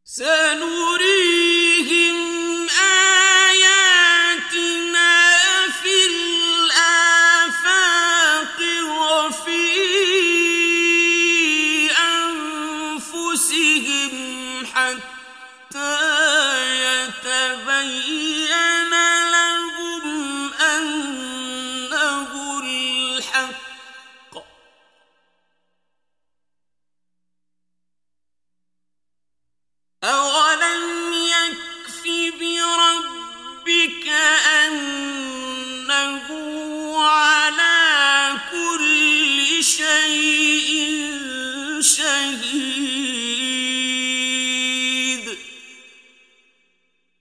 سنريهم آياتنا في الآفاق وفي أنفسهم حتى يتبين لهم أنه الحق